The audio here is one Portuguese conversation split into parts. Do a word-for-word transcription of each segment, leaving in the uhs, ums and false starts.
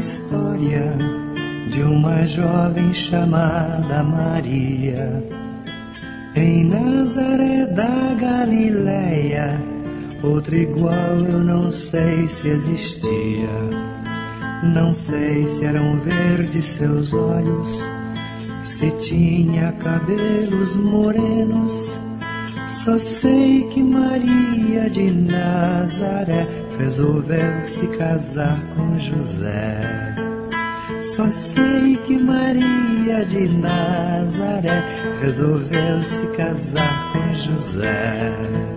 história de uma jovem chamada Maria. Em Nazaré da Galileia, outro igual eu não sei se existia. Não sei se eram verdes seus olhos, se tinha cabelos morenos. Só sei que Maria de Nazaré resolveu se casar com José. Só sei que Maria de Nazaré resolveu se casar com José.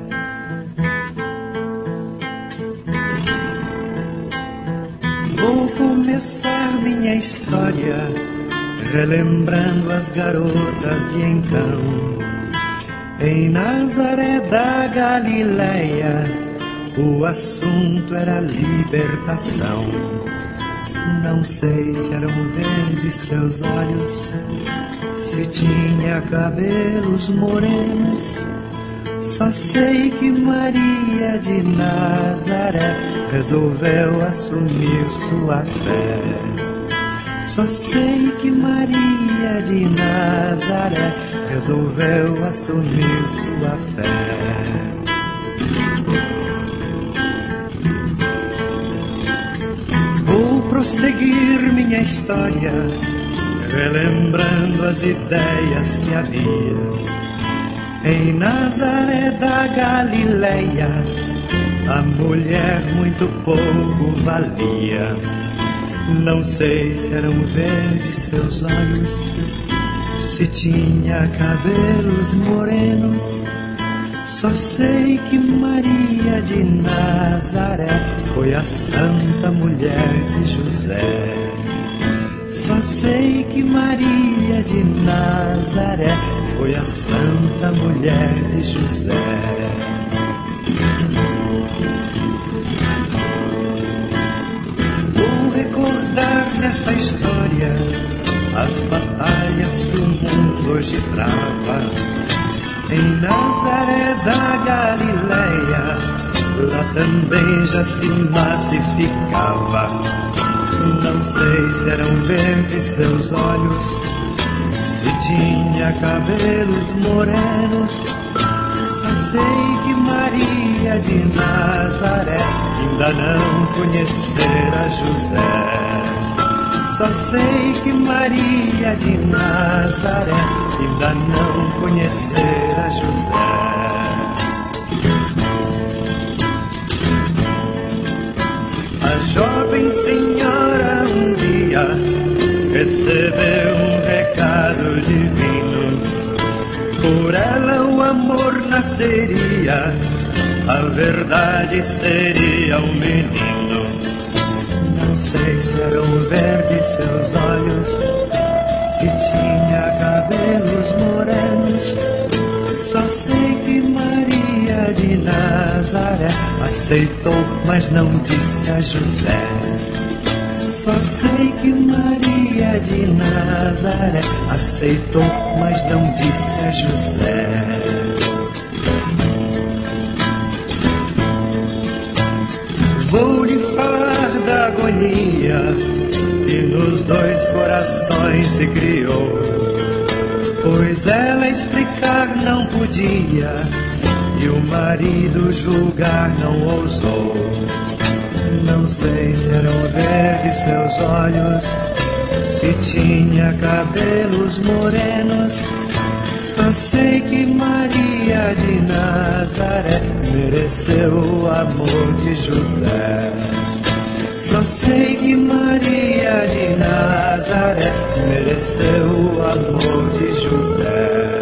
Vou começar minha história relembrando as garotas de então. Em Nazaré da Galileia, o assunto era libertação. Não sei se eram verdes seus olhos, se tinha cabelos morenos. Só sei que Maria de Nazaré resolveu assumir sua fé. Só sei que Maria de Nazaré resolveu assumir sua fé. Vou prosseguir minha história, relembrando as ideias que havia. Em Nazaré da Galileia, a mulher muito pouco valia. Não sei se eram verdes seus olhos, se tinha cabelos morenos. Só sei que Maria de Nazaré foi a santa mulher de José. Só sei que Maria de Nazaré foi a santa mulher de José. Vou recordar nesta história as batalhas que o mundo hoje trava. Em Nazaré da Galileia, lá também já se massificava. Não sei se eram verdes seus olhos, se tinha cabelos morenos. Só sei que Maria de Nazaré ainda não conhecera José. Só sei que Maria de Nazaré ainda não conhecera José. A jovem senhora um dia recebeu um recado divino. Por ela o amor nasceria, a verdade seria um menino. Não sei se eram verdes seus olhos, se tinha cabelos morenos. Só sei que Maria de Nazaré aceitou, mas não disse a José. Só sei que Maria de Nazaré aceitou, mas não disse a José. Vou lhe falar da agonia que nos dois corações se criou, pois ela explicar não podia e o marido julgar não ousou. Não sei se eram verdes seus olhos, se tinha cabelos morenos. Só sei que Maria de Nazaré mereceu o amor de José. Só sei que Maria de Nazaré mereceu o amor de José.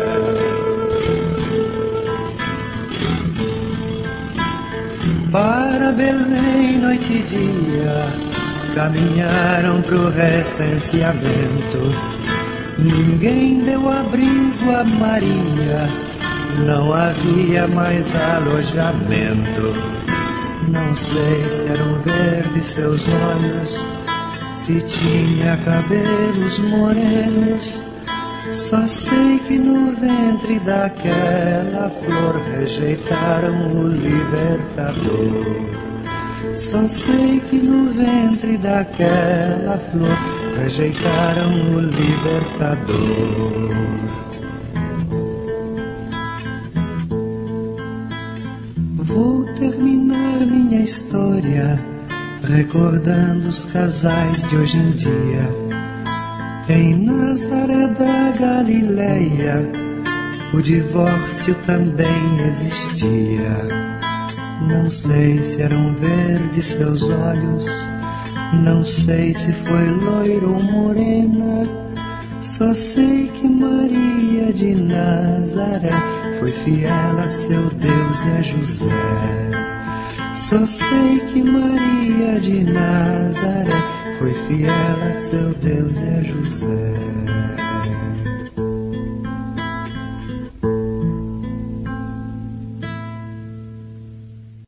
Para Belém, noite e dia, caminharam pro recenseamento. Ninguém deu abrigo a Maria, não havia mais alojamento. Não sei se eram verdes seus olhos, se tinha cabelos morenos. Só sei que no ventre daquela flor rejeitaram o libertador. Só sei que no ventre daquela flor rejeitaram o libertador. Vou terminar minha história recordando os casais de hoje em dia. Em Nazaré da Galileia o divórcio também existia. Não sei se eram verdes seus olhos, não sei se foi loira ou morena. Só sei que Maria de Nazaré foi fiel a seu Deus e a José. Só sei que Maria de Nazaré foi fiel a seu Deus e a José.